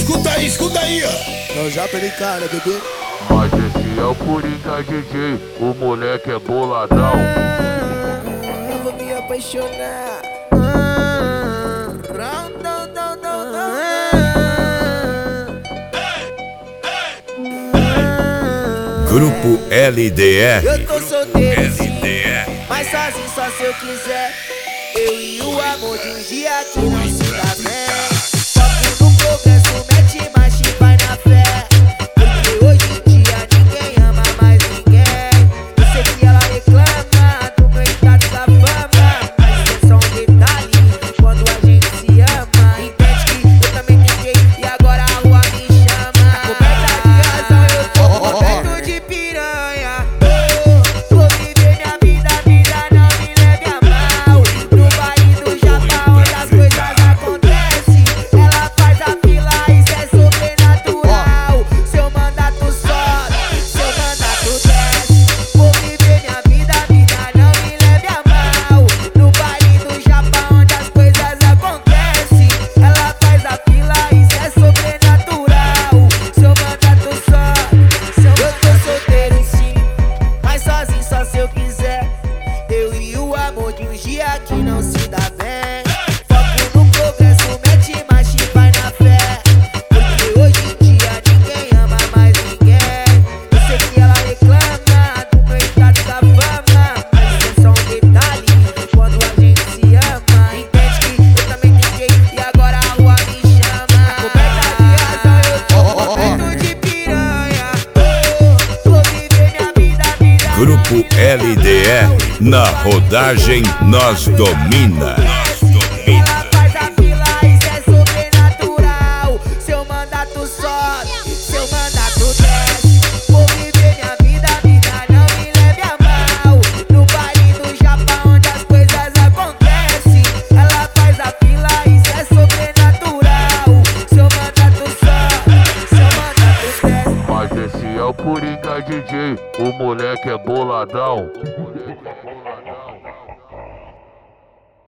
escuta aí, ó. Não, já perdei cara, bebê. Mas esse é o Coringa DJ, o moleque é boladão. Eu vou me apaixonar. Grupo LDE. Eu tô solteiro sim, mas sozinho só se eu quiser. Eu e o amor de um dia que não se dá bem. Foco no progresso, mete marcha e vai na fé. Porque hoje em dia ninguém ama mais ninguém. Eu sei que ela reclama do meu status da fama, mas isso é só um detalhe quando a gente se ama. Entende que eu também tentei e agora a rua me chama. Tá coberta de razão, eu tô coberto de piranha. Vou viver minha vida, não me leve a mal. No baile do Japão onde as coisas acontecem, ela faz a fila, isso é sobrenatural. Seu mandato sobe, seu mandato desce. Vou viver minha vida, não me leve a mal. No baile do Japão onde as coisas acontecem, ela faz a fila, isso é sobrenatural. Seu mandato sobe, eu tô solteiro sim, mas sozinho só se eu quiser. Eu e o amor de um dia que não se dá bem. Foco no progresso, mete marcha e vai na fé. Porque hoje em dia ninguém ama mais ninguém. Eu sei que ela reclama do meu status da fama, mas isso é só um detalhe quando a gente se ama. Entende que eu também tentei e agora a rua me chama. Tá coberta de razão, eu tô coberto de piranha. Vou viver minha vida, Grupo LDE. Na rodagem nós domina. ela faz a fila, isso é sobrenatural. Seu mandato sobe, seu mandato desce. Vou viver minha vida, não me leve a mal. No baile do Japão onde as coisas acontecem, ela faz a fila, isso é sobrenatural. Seu mandato sobe, seu mandato desce. Mas esse é o Coringa DJ, o moleque é boladão.